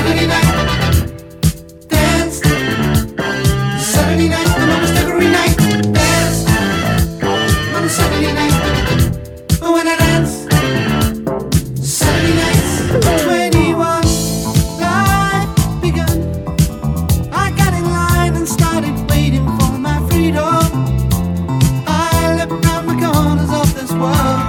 Saturday night, dance. Saturday night, and almost every night, dance. On a Saturday night, when I dance. Saturday nights, 21, life begun. I got in line and started waiting for my freedom. I leapt round the corners of this world.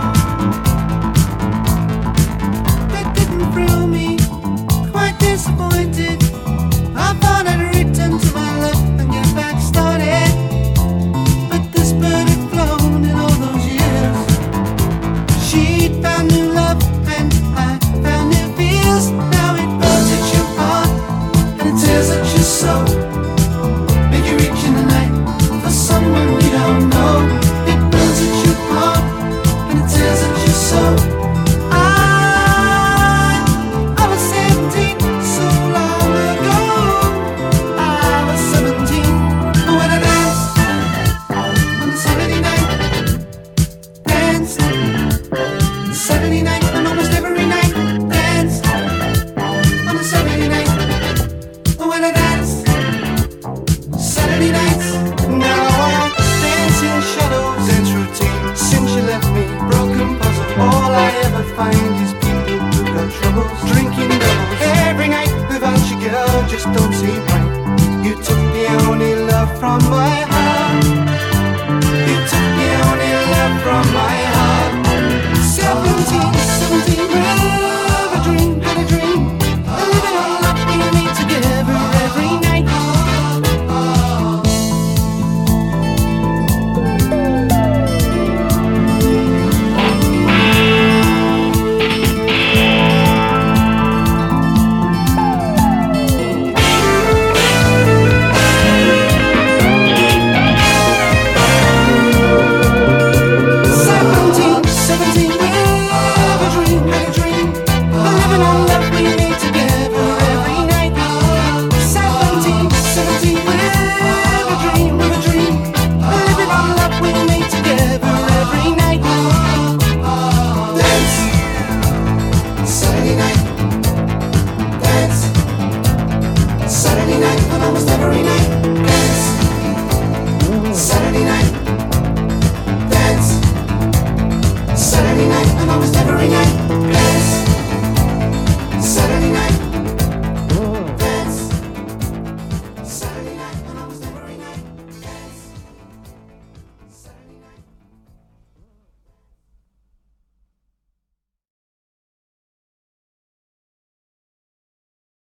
It didn't thrill me, quite disappointed. I thought I'd return to my love and get back started. But this bird had flown in all those years. She'd found new love and I found new fears. Now it burns at your heart and it tears at your soul. Make you reach in the night for someone you don't know. It burns at your heart and it tears at your soul. I was 17 so long ago. I was 17 when I danced on a Saturday night. Danced Saturday night and almost every night. Danced on a Saturday night when I danced. Saturday nights. Now I dance in shadows and routine. Since you left me, broken puzzle. All I ever find is people who got troubles, drinking doubles every night without you, girl. Just don't seem right. You took the only love from my heart.